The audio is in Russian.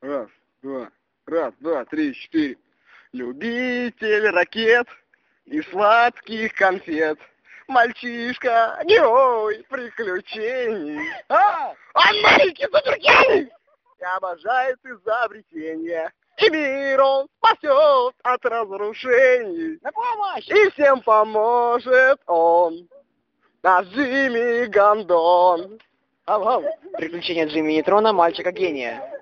Раз, два, три, четыре. Любитель ракет и сладких конфет. Мальчишка, герой приключений. Он маленький супергений! И обожает изобретения. И мир он спасет от разрушений. На помощь! И всем поможет он. Наш Джимми Гондон. Приключения Джимми Нейтрона, мальчика-гения.